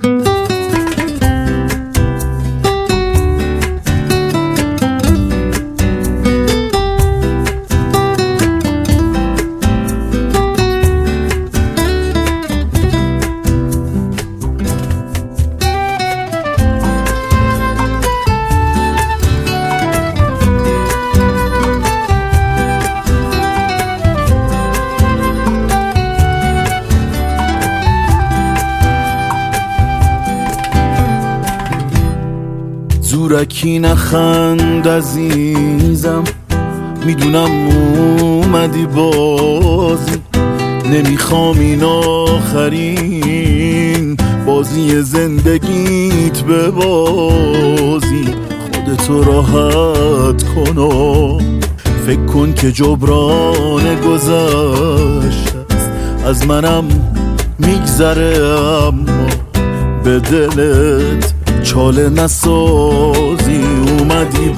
زورکی نخند عزیزم، میدونم اومدی بازی، نمیخوام این آخرین بازی زندگیت ببازی. خودتو راحت کن و فکر کن که جبران گذشته است، از منم میگذره اما به دلت چاله نسازی. اومدی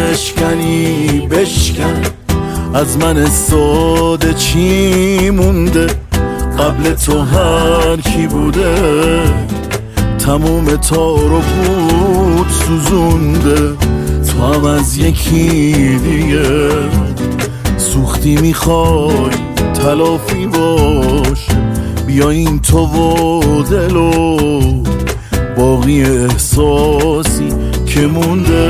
بشکن از من ساده چی مونده، قبل تو هر کی بوده تموم تار و پود سوزونده. تو هم از یکی دیگه سوختی، میخوای تلافی باش، بیاین تو و دل و باقی احساسی که مونده.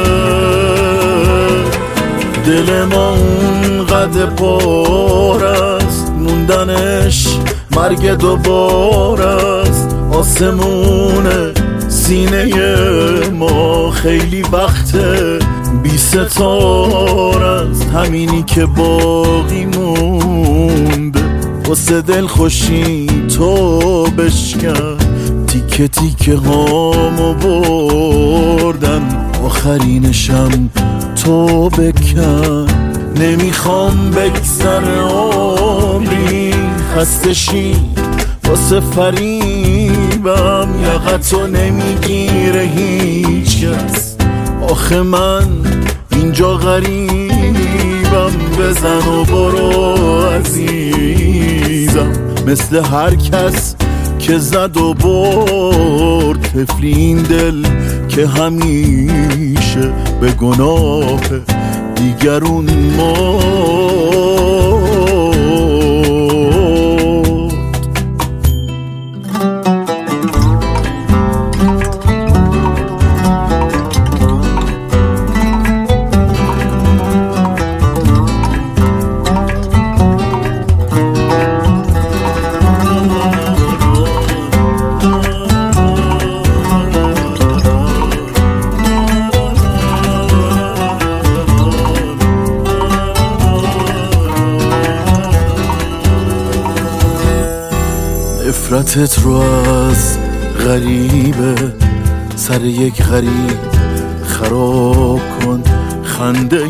دل ما اونقدر پار است، موندنش مرگ دوبار است. آسمون سینه ما خیلی وقته بی ستار است، همینی که باقی مونده. واسه دل خوشی تو بشکن، تیکه تیکه هامو بردن، آخرینشم تو بکن. نمیخوام بگذره عمری خسته شی واسه فریبم، یقتو نمیگیره هیچ کس، آخه من اینجا غریبم. بزن و برو عزیزم، مثل هر کس که زد و برد، طفلی این دل که همیشه به گناه دیگرون مرد. نفرتت رو از غریبه سر یک غریب خراب کن، خنده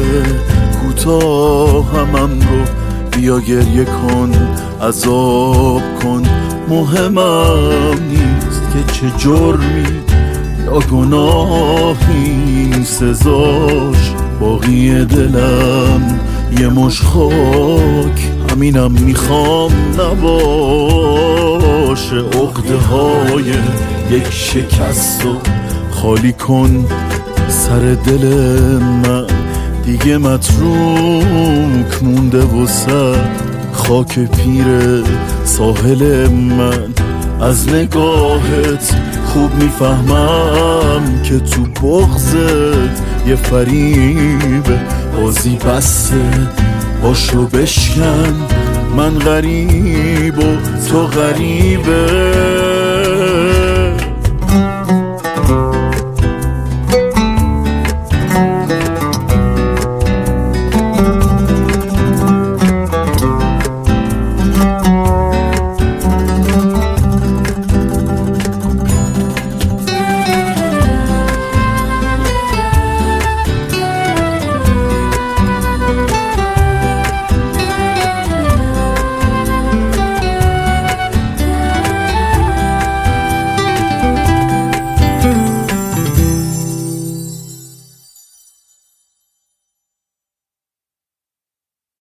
کوتاه همم رو بیا گریه کن، عذاب کن. مهمم نیست که چه جرمی یا گناهی سزاش، باقی دلم یه مش خاک، همینم میخوام نباشه. عقده های یک شکست و خالی کن سر دل من، دیگه متروک مونده وسط خاک پیر ساحل من. از نگاهت خوب میفهمم که تو بغضت یه فریبه، بازی بسته باشو بشکن، من غریب و تو غریبه.